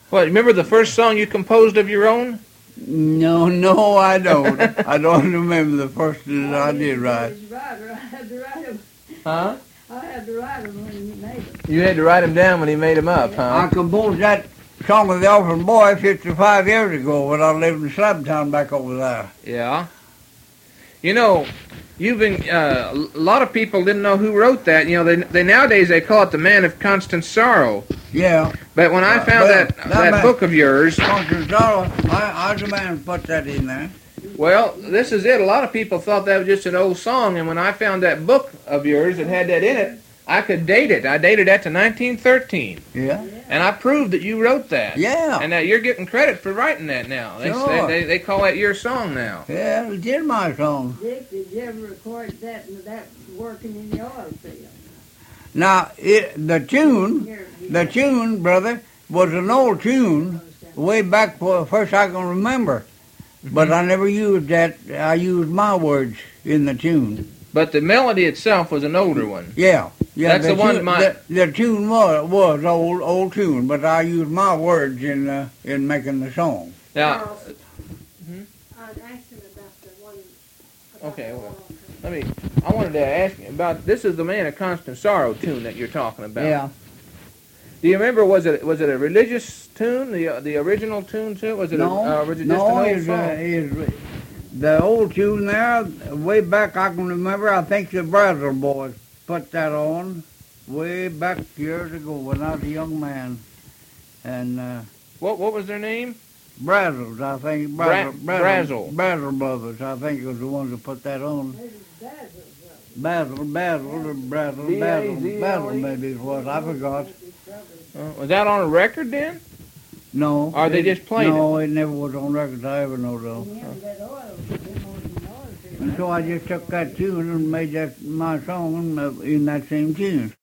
What, remember the first song you composed of your own? No, I don't. I don't remember the first that I did write. I had to write him. Huh? I had to write him when he made it. You had to write them down when he made them up, I huh? composed that song of the Orphan Boy 55 years ago when I lived in Slabtown back over there. Yeah. You know, you've been, a lot of people didn't know who wrote that. You know, they nowadays they call it the Man of Constant Sorrow. Yeah. But when I found Well, that man- book of yours, Constant Sorrow, I was the man who put that in there. well, this is it. A lot of people thought that was just an old song, and when I found that book of yours that had that in it, I could date it. I dated that to 1913, Yeah. and I proved that you wrote that. Yeah. And that you're getting credit for writing that now. Sure. They call that your song now. Yeah, it is my song. Dick, did you ever record that working in the oil field? Now, the tune, brother, was an old tune way back first I can remember. But I never used that. I used my words in the tune. But the melody itself was an older one. Yeah. That's the one tune, my- the tune was old tune, but I used my words in making the song. Now, Charles, I was asking about the one. About Okay, the well, oil. I wanted to ask you about, this is the Man of Constant Sorrow tune that you're talking about. Yeah. Do you remember, was it a religious tune, the original tune too? Was it was it just an old song? The old tune there, way back I can remember, I think the Brazil boys put that on way back years ago when I was a young man. And What was their name? Brazils, I think. Brazzle. Brazil Brothers, I think, was the ones that put that on. Maybe Basil. Basil, Brazil, B-A-Z-Z-L-E? Basil maybe it was, I forgot. Was that on a record then? No. Or they just played No, it never was on records I ever know though. And so I just took that tune and made that my song in that same tune.